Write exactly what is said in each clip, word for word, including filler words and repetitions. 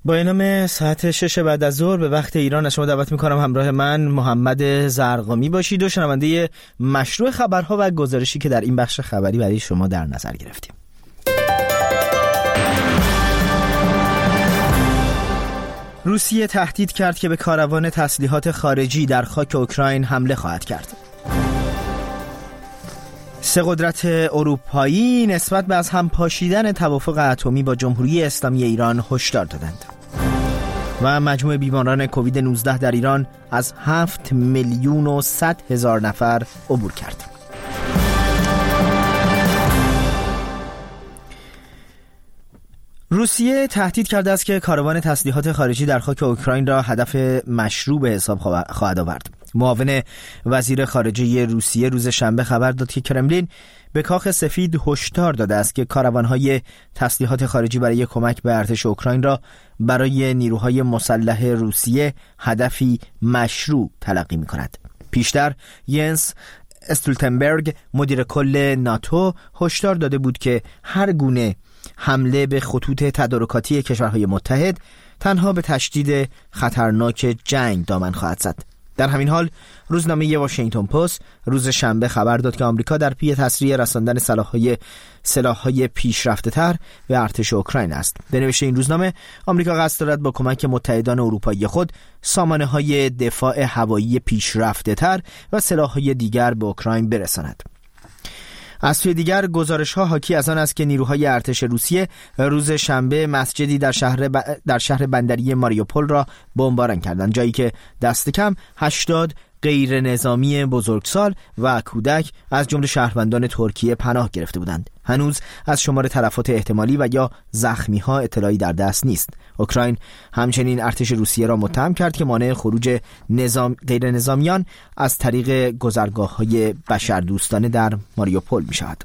با اینام ساعت شش بعد از ظهر به وقت ایران از شما دعوت میکنم همراه من محمد زرقامی باشید و شنونده مشروع خبرها و گزارشی که در این بخش خبری برای شما در نظر گرفتیم. روسیه تهدید کرد که به کاروان تسلیحات خارجی در خاک اوکراین حمله خواهد کرد. سه قدرت اروپایی نسبت به از هم پاشیدن توافق اتمی با جمهوری اسلامی ایران هشدار دادند. و مجموع بیماران کووید نوزده در ایران از هفت میلیون و صد هزار نفر عبور کرد. روسیه تهدید کرده است که کاروان تسلیحات خارجی در خاک اوکراین را هدف مشروع به حساب خواهد آورد. معاون وزیر خارجه روسیه روز شنبه خبر داد که کرملین به کاخ سفید هشدار داده است که کاروان‌های تسلیحات خارجی برای کمک به ارتش اوکراین را برای نیروهای مسلح روسیه هدفی مشروع تلقی می‌کند. پیشتر ینس استولتنبرگ مدیر کل ناتو هشدار داده بود که هر گونه حمله به خطوط تدارکاتی کشورهای متحد تنها به تشدید خطرناک جنگ دامن خواهد زد. در همین حال روزنامه واشنگتن پست روز شنبه خبر داد که آمریکا در پی تسریع رساندن سلاح‌های سلاح‌های پیشرفته‌تر به ارتش اوکراین است. به نوشته این روزنامه آمریکا قصد دارد با کمک متحدان اروپایی خود سامانه‌های دفاع هوایی پیشرفته‌تر و سلاح‌های دیگر به اوکراین برساند. از سوی دیگر گزارش‌ها حاکی از آن است که نیروهای ارتش روسیه روز شنبه مسجدی در شهر ب... در شهر بندری ماریوپول را بمباران کردند، جایی که دست کم هشتاد غیر نظامی بزرگسال و کودک از جمله شهروندان ترکیه پناه گرفته بودند. هنوز از شمار تلفات احتمالی و یا زخمی‌ها اطلاعی در دست نیست. اوکراین همچنین ارتش روسیه را متهم کرد که مانع خروج نظام غیر نظامیان از طریق گذرگاه‌های بشردوستانه در ماریوپول می‌شود.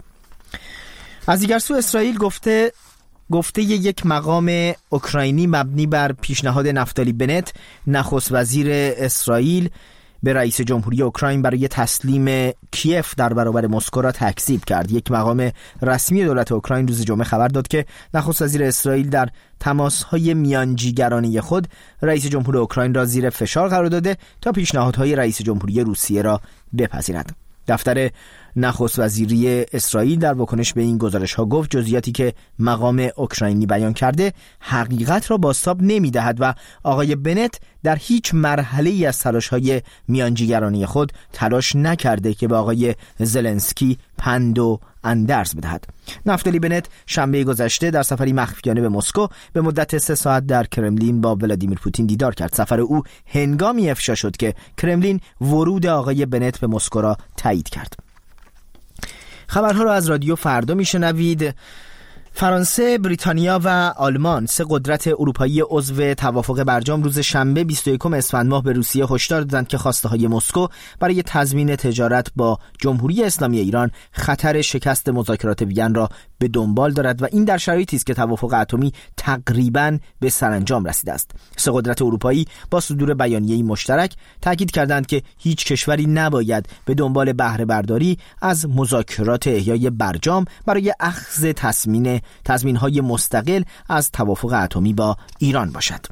از دیگر سو اسرائیل گفته گفته یک مقام اوکراینی مبنی بر پیشنهاد نفتالی بنت نخست وزیر اسرائیل به رئیس جمهوری اوکراین برای تسلیم کیف در برابر مسکو را تکذیب کرد. یک مقام رسمی دولت اوکراین روز جمعه خبر داد که نخست وزیر اسرائیل در تماس‌های میانجیگرانه خود رئیس جمهوری اوکراین را زیر فشار قرار داده تا پیشنهادهای رئیس جمهوری روسیه را بپذیرد. دفتر نخست وزیری اسرائیل در واکنش به این گزارش‌ها گفت جزئیاتی که مقام اوکراینی بیان کرده حقیقت را بازتاب نمی‌دهد و آقای بنت در هیچ مرحله‌ای از تلاش‌های میانجیگرانه خود تلاش نکرده که به آقای زلنسکی پند و اندرز بدهد. نفتالی بنت شنبه گذشته در سفری مخفیانه به مسکو به مدت سه ساعت در کرملین با ولادیمیر پوتین دیدار کرد. سفر او هنگامی افشا شد که کرملین ورود آقای بنت به مسکو را تایید کرد. خبرها را از رادیو فردا میشنوید. فرانسه، بریتانیا و آلمان، سه قدرت اروپایی عضو توافق برجام روز شنبه بیست و یکم اسفند ماه به روسیه هشدار دادند که خواسته‌های مسکو برای تضمین تجارت با جمهوری اسلامی ایران خطر شکست مذاکرات وین را به دنبال دارد و این در شرایطی است که توافق اتمی تقریباً به سرانجام رسیده است. سه قدرت اروپایی با صدور بیانیه‌ای مشترک تاکید کردند که هیچ کشوری نباید به دنبال بهره برداری از مذاکرات احیای برجام برای اخذ تصمیم تضمین‌های مستقل از توافق اتمی با ایران باشد.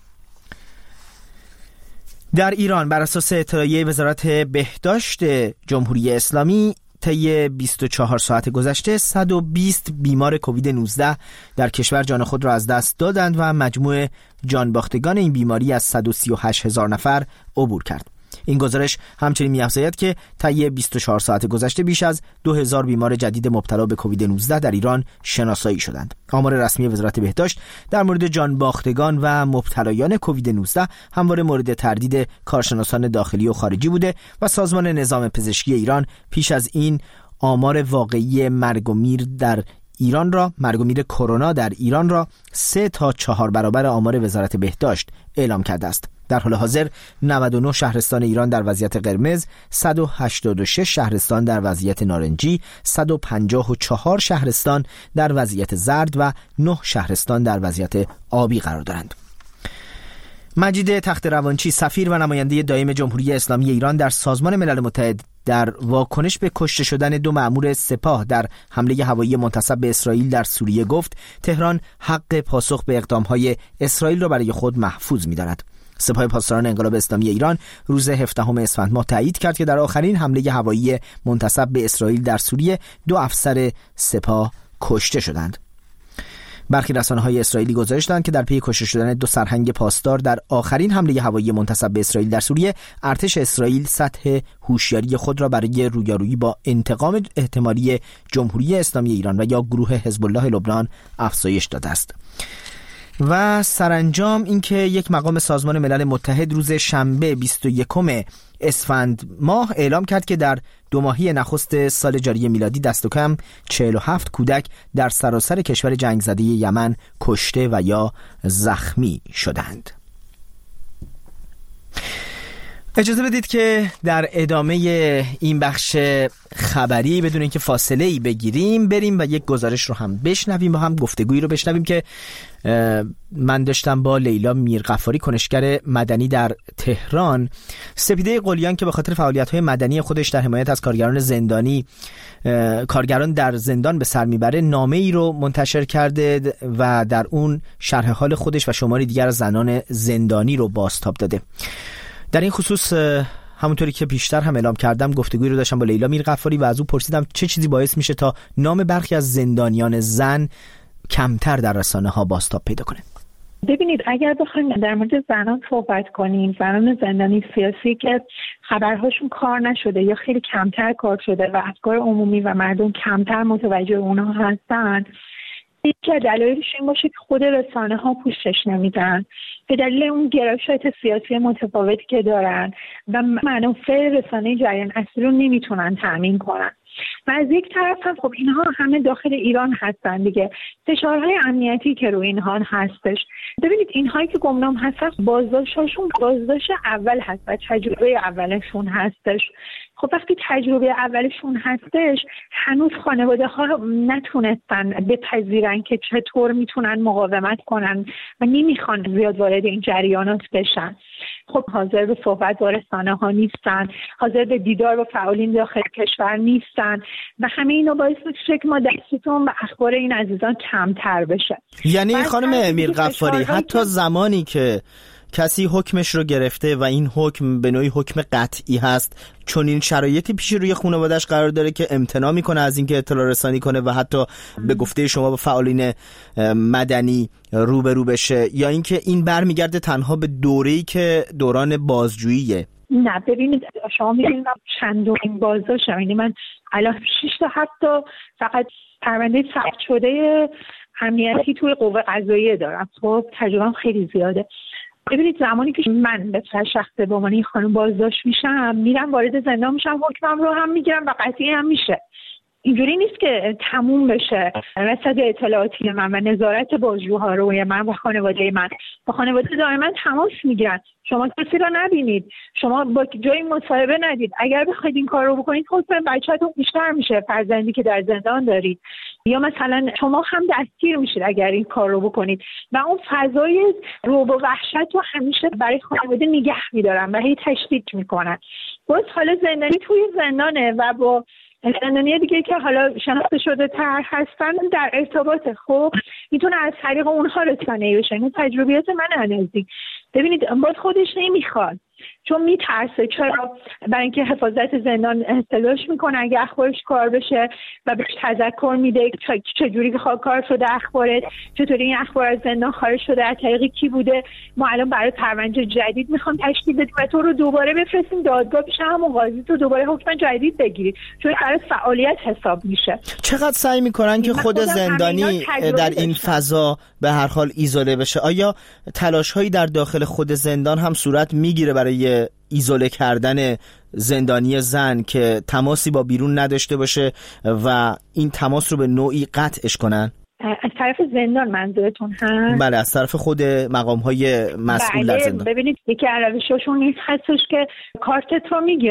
در ایران بر اساس اطلاعیه وزارت بهداشت جمهوری اسلامی طی بیست و چهار ساعت گذشته صد و بیست بیمار کووید نوزده در کشور جان خود را از دست دادند و مجموع جانباختگان این بیماری از صد و سی و هشت هزار نفر عبور کرد. این گزارش همچنین می‌افزاید که طی بیست و چهار ساعت گذشته بیش از دو هزار بیمار جدید مبتلا به کووید نوزده در ایران شناسایی شدند. آمار رسمی وزارت بهداشت در مورد جانباختگان و مبتلایان کووید نوزده همواره مورد تردید کارشناسان داخلی و خارجی بوده و سازمان نظام پزشکی ایران پیش از این آمار واقعی مرگ و میر در ایران را مرگ و میر کرونا در ایران را سه تا چهار برابر آمار وزارت بهداشت اعلام کرده است. در حال حاضر نود و نه شهرستان ایران در وضعیت قرمز، صد و هشتاد و شش شهرستان در وضعیت نارنجی، صد و پنجاه و چهار شهرستان در وضعیت زرد و نه شهرستان در وضعیت آبی قرار دارند. مجید تخت روانچی، سفیر و نماینده دائم جمهوری اسلامی ایران در سازمان ملل متحد در واکنش به کشته شدن دو مأمور سپاه در حمله هوایی منتسب به اسرائیل در سوریه گفت تهران حق پاسخ به اقدام‌های اسرائیل را برای خود محفوظ می‌داند. سپاه پاسداران انقلاب اسلامی ایران روز هفدهم اسفند ماه تایید کرد که در آخرین حمله هوایی منتسب به اسرائیل در سوریه دو افسر سپاه کشته شدند. برخی رسانه‌های اسرائیلی گزارش دادند که در پی کشته شدن دو سرهنگ پاسدار در آخرین حمله هوایی منتسب به اسرائیل در سوریه، ارتش اسرائیل سطح هوشیاری خود را برای رویارویی با انتقام احتمالی جمهوری اسلامی ایران و یا گروه حزب الله لبنان افزایش داده است. و سرانجام اینکه یک مقام سازمان ملل متحد روز شنبه بیست و یکم اسفند ماه اعلام کرد که در دو ماهی نخست سال جاری میلادی دست و کم چهل و هفت کودک در سراسر کشور جنگ زده یمن کشته و یا زخمی شدند. اجازه بدید که در ادامه این بخش خبری بدون اینکه فاصله ای بگیریم بریم و یک گزارش رو هم بشنویم، با هم گفتگویی رو بشنویم که من داشتم با لیلا میرغفاری، کنشگر مدنی در تهران. سپیده قلیان که به خاطر فعالیت‌های مدنی خودش در حمایت از کارگران زندانی کارگران در زندان به سر میبره، نامه‌ای رو منتشر کرده و در اون شرح حال خودش و شماری دیگر از زنان زندانی رو بازتاب داده. در این خصوص همونطوری که پیشتر هم اعلام کردم گفتگوی رو داشتم با لیلا میرغفاری و از او پرسیدم چه چیزی باعث میشه تا نام برخی از زندانیان زن کمتر در رسانه ها بازتاب پیدا کنه. ببینید، اگر بخوایم در مورد زنان صحبت کنیم، زنان زندانی سیاسی که خبرهاشون کار نشده یا خیلی کمتر کار شده و افکار عمومی و مردم کمتر متوجه اونها هستن، یکی از دلایلش این باشه که خود رسانه ها پوشش نمیدن به دلیل اون گرایشات سیاسی متفاوتی که دارن و منافع رسانه جریان اصلی رو نمیتونن تامین کنن. و از یک طرف هم خب اینها همه داخل ایران هستن دیگه، فشارهای امنیتی که روی اینها هستش. ببینید، اینهایی که گمنام هستن بازداشتشون بازداشت اول هست و تجربه اولشون هستش. خب وقتی تجربه اولشون هستش، هنوز خانواده ها نتونستن بپذیرن که چطور میتونن مقاومت کنن و نمیخوان زیاد وارد این جریانات بشن. خب حاضر به صحبت با رسانه ها نیستن، حاضر به دیدار با فعالین داخل کشور نیستن و همه اینا باعث میشه که ما دستتون به اخبار این عزیزان کمتر بشه. یعنی خانم میرغفاری، حتی زمانی که کسی حکمش رو گرفته و این حکم به نوعی حکم قطعی هست، چون این شرایطی پیش روی خانواده‌اش قرار داره که امتناع میکنه از اینکه اطلاع رسانی کنه و حتی به گفته شما با فعالین مدنی روبرو بشه، یا اینکه این برمیگرده تنها به دوره‌ای که دوران بازجوییه؟ نه ببینید، شما می‌بینید چندمین بازداشتم، یعنی من الان شش تا هفت تا فقط پرونده ثبت شده امنیتی توی قوه قضاییه دارم. خب تجربه‌ام خیلی زیاده. ببینید، زمانی که من به شخص به عنوان خانم بازداشت میشم، میرم وارد زندان میشم، حکمم رو هم میگیرم و قطعی هم میشه. اینجوری نیست که تموم بشه رصد اطلاعاتی من و نظارت بازجوها روی من و خانواده من. با خانواده دائما تماس میگیرن. شما کسی رو نبینید، شما با جای مصاحبه ندید. اگر بخواید این کار رو بکنید، حکم بچه‌تون بیشتر میشه، فرزندی که در زندان دارید، یا مثلا شما هم دستگیر میشید اگر این کار رو بکنید. و اون فضای رعب و وحشت رو همیشه برای خانواده نگه میدارن و هی تشدید میکنن. باز حالا زندانی توی زندانه و با زندانی دیگه که حالا شناخته شده تر هستن در ارتباط، خب میتونه از طریق اونها رسانه‌ای بشه. این تجربیات من نزدیک. ببینید، باز خودش نمیخواد، چون میترسه. چرا؟ برای اینکه حفاظت زندان احتلاش میکنه اگه اخبارش کار بشه و بهش تذکر میده چجوری کار شده اخبارت، چطوری این اخبار از زندان خارج شده، از طریق کی بوده. ما الان برای پرونده جدید میخوام تشکیل بدیم و تو رو دوباره بفرستیم دادگاه پیش همون قاضی، تو دوباره حکم جدید بگیری، چون برای فعالیت حساب میشه. چقدر سعی میکنن که خود زندانی در این فضا به هر حال ایزوله بشه؟ آیا تلاش‌هایی در داخل خود زندان هم صورت میگیره برای ایزوله کردن زندانی زن که تماسی با بیرون نداشته باشه و این تماس رو به نوعی قطعش کنن؟ از طرف زندان منظورتون هست؟ بله، از طرف خود مقام‌های مسئول بله، در زندان. ببینید، یکی از روش‌هاشون این هستش که کارتت رو میگیرن.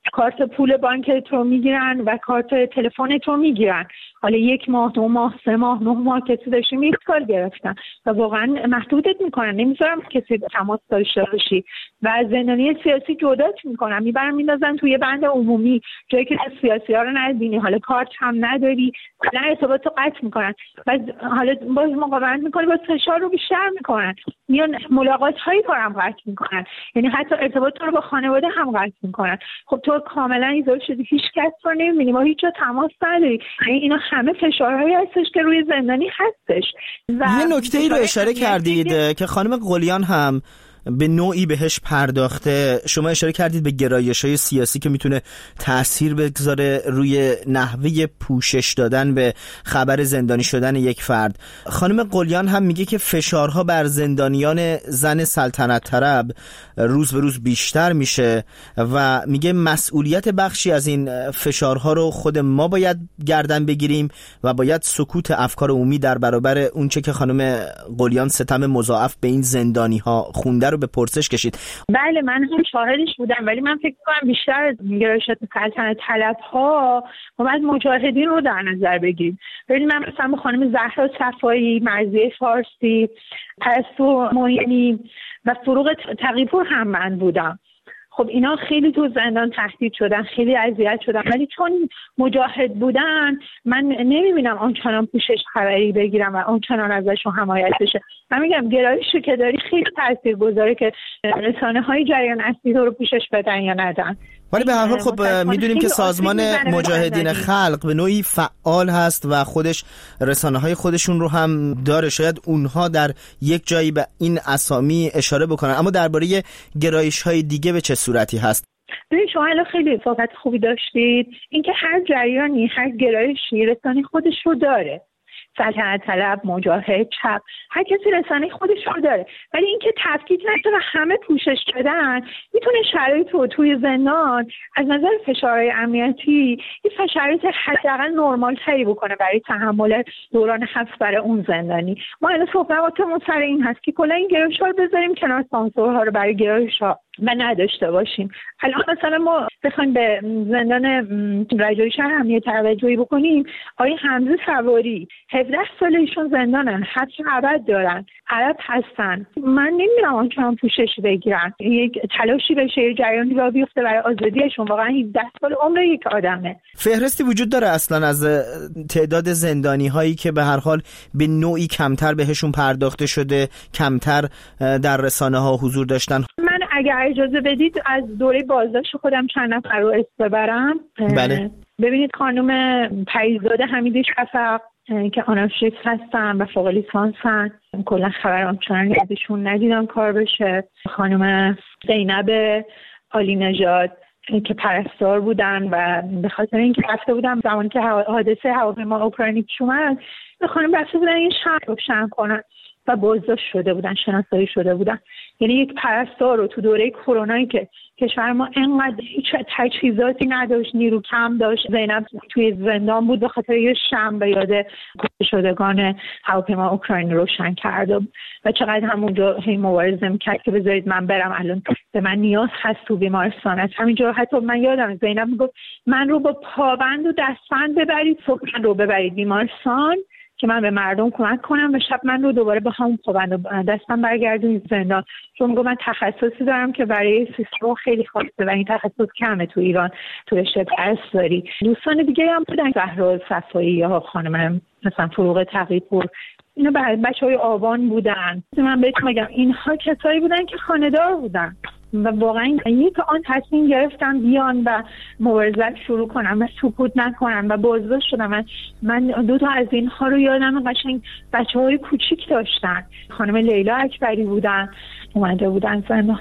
کارت پول بانک تو میگیرن و کارت تلفن تو میگیرن. حالا یک ماه، دو ماه، سه ماه، نه ماه کسی داشتی یک سال گرفتن و واقعا محدودت میکنن، نمیذارم کسی تماس داشته باشی و زندانی سیاسی جدات میکنن، میبرن میندازن توی بند عمومی جایی که سیاسی ها رو نبینی، حالا کارت هم نداری، کلا ارتباط رو قطع میکنن و حالا باز مقاومت میکنی، باز فشار رو بیشتر میکنن، میان ملاقات هایی رو هم قطع میکنن، یعنی حتی ارتباط رو با خانواده هم قطع میکنن. خب تو کاملا ایزوله شدی، هیچ کس رو نمیبینی، با هیچ جا تماس نداری. یعنی اینا همه فشارهایی هستش که روی زندانی هستش. یه نکته ای رو اشاره کردید که خانم قلیان هم به نوعی بهش پرداخته. شما اشاره کردید به گرایش‌های سیاسی که میتونه تأثیر بگذاره روی نحوه پوشش دادن به خبر زندانی شدن یک فرد. خانم قلیان هم میگه که فشارها بر زندانیان زن سلطنت طلب روز به روز بیشتر میشه و میگه مسئولیت بخشی از این فشارها رو خود ما باید گردن بگیریم و باید سکوت افکار عمومی در برابر اونچه که خانم قلیان ستم مضاعف به این زندانی‌ها خونده رو به پرسش کشید. بله من هم شاهدش بودم، ولی من فکر کنم بیشتر از گرایشات سلطنت طلب ها ما باید مجاهدین رو در نظر بگیریم. ببینید من مثلا با خانم زهرا صفایی، مرضیه فارسی، پرستو معینی و فروغ تقی‌پور هم من بودم. خب اینا خیلی تو زندان تهدید شدن، خیلی اذیت شدن، ولی چون مجاهد بودن من نمیبینم آنچنان پوشش خبری بگیرم و آنچنان ازشون حمایت بشه. من میگم گرایشی که داری خیلی تاثیرگذاره که رسانه‌های جریان اصلی رو پوشش بدن یا ندن. ولی به هر حال خب میدونیم که سازمان مجاهدین خلق به نوعی فعال هست و خودش رسانه‌های خودشون رو هم داره، شاید اونها در یک جایی به این اسامی اشاره بکنن. اما درباره گرایش‌های دیگه به چه صورتی هست؟ ببین شما الان خیلی صحبت خوبی داشتید، اینکه هر جریانی، هر گرایشی رسانه خودش رو داره. سلطنت طلب، مجاهد، چپ، هر کسی رسانه خودش رو داره، ولی اینکه تفکیک نشه و همه پوشش بدن میتونه شرایط رو توی زندان از نظر فشارهای امنیتی یه شرایط حداقل نرمال تری بکنه برای تحمل دوران حبس برای اون زندانی. ما الان صحبتمون سر این هست که کلا این گرایش‌ها رو بذاریم کنار، سانسورها رو برای گرایش‌ها و نداشته باشیم. الان مثلا ما بخوایم به زندان رجایی شهر هم یه توجهی بکنیم، آقای حمزه سواری هفده سال ایشون زندانن، حبس ابد دارن، عرب هستن. من نمیدونم آنچنان پوشش بگیرن، یک تلاشی بشه، یه جریانی راه بیفته برای آزادیشون. واقعا هفده سال عمر یک آدمه. فهرستی وجود داره اصلا از تعداد زندانی هایی که به هر حال به نوعی کمتر بهشون پرداخته شده، کمتر در رسانه ها حضور داشتن؟ من اگر اجازه بدید از دوره بازداشت خودم چند نفر رو اسم ببرم. بله. ببینید خانم پریزاده حمیدی شفق که آنارشیست هستن و فوق لیسانسن، کلا خبرم چنان ازشون ندیدم کار بشه. خانم زینب عالی نژاد که پرستار بودن و به خاطر اینکه رفته بودم زمانی که حادثه هواپیما اوکراینی پیش اومد، به خانم رفته بودن این شهر رو شهر کنن و بازداشت شده بودن، شناسایی شده بودن. یعنی یک پرستار رو تو دوره کرونایی که کشور ما انقدر هیچ تجهیزاتی نداشت، نیرو کم داشت، زینب توی زندان بود به خاطر یه شمع به یاد کشته شدگان هواپیما اوکراینی روشن کرد و چقدر همونجا هی مبارزه میکرد که بذارید من برم، الان به من نیاز هست تو بیمارستان. از همینجا حتی من یادم زینب میگفت من رو با پابند و دستبند ببرید، صبح من رو ببرید بیمارستان که من به مردم کمک کنم و شب من رو دوباره با همون پابند و دستم برگردونید زندان. چون میگم من تخصصی دارم که برای سیستم خیلی خاصه و این تخصص کمه تو ایران، تو رشته پرستاری. دوستان دیگه هم بودن، زهرا صفایی یا خانم مثلا فروغ تقی‌پور، اینا بچهای آبان بودن. من بهتون میگم اینها کسایی بودن که خانه‌دار بودن و واقعا یک آن تصمیم گرفتن بیان و مبارزه شروع کنن و سکوت نکنن و بازداشت شدن. من, من دو تا از اینها رو یادم، قشنگ بچه‌های کوچیک داشتن. خانم لیلا اکبری بودن، اومده بودن زندان.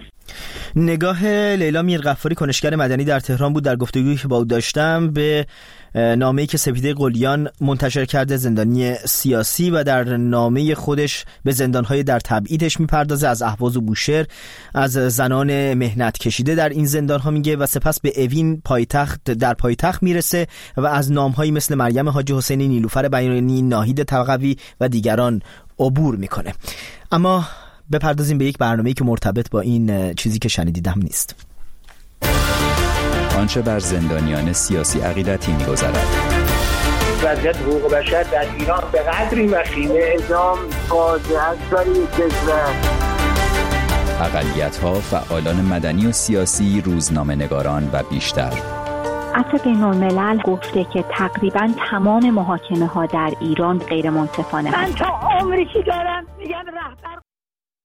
نگاه لیلا میرغفاری کنشگر مدنی در تهران بود در گفتگویی که با او داشتم به نامه‌ای که سپیده قلیان منتشر کرده، زندانی سیاسی، و در نامه خودش به زندان‌های در تبعیدش میپردازه، از اهواز و بوشهر، از زنان مهنت کشیده در این زندان‌ها میگه و سپس به اوین پایتخت در پایتخت میرسه و از نام‌هایی مثل مریم حاجی حسینی، نیلوفر بیانی، ناهید تقوی و دیگران عبور میکنه. اما بپردازیم به یک برنامه‌ای که مرتبط با این چیزی که شنیدیدم نیست. آنچه بر زندانیان سیاسی عقیدتی می‌گذرد. وضعیت حقوق بشر در ایران به قدری وخیمه، اعدام فاجعه است برای کشور. اقلیت‌ها، فعالان مدنی و سیاسی، روزنامه‌نگاران و بیشتر. عفو بین‌الملل گفته که تقریباً تمام محاکمه‌ها در ایران غیر منصفانه من تا عمری که دارم میگم رهبر